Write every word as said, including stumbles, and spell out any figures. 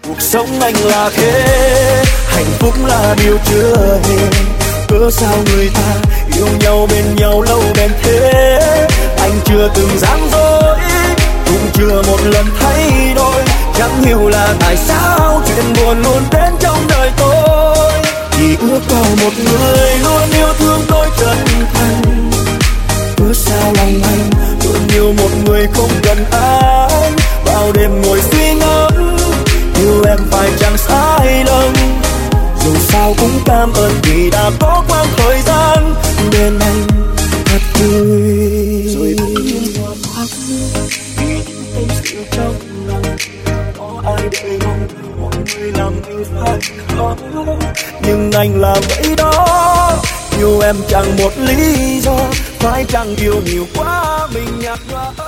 Cuộc sống anh là thế, hạnh phúc là điều chưa hề. Cớ sao người ta yêu nhau bên nhau lâu bền thế? Anh chưa từng gian dối, cũng chưa một lần thay đổi. Chẳng hiểu là tại sao chuyện buồn luôn đến trong đời tôi. Chỉ ước có một người luôn yêu thương tôi chân thành. Cớ sao lòng anh luôn yêu một người không cần ai. Bao đêm ngồi suy ngẫm, yêu em phải chẳng sai lầm. Dù sao cũng cảm ơn vì đã có quãng thời gian bên anh thật vui. Rồi bỗng hoa phát vì những tâm sự trong lòng. Có ai đợi mong mọi người làm như phải không? Nhưng anh là vậy đó, yêu em chẳng một lý do. Phải chăng yêu nhiều quá mình nhạt nhòa.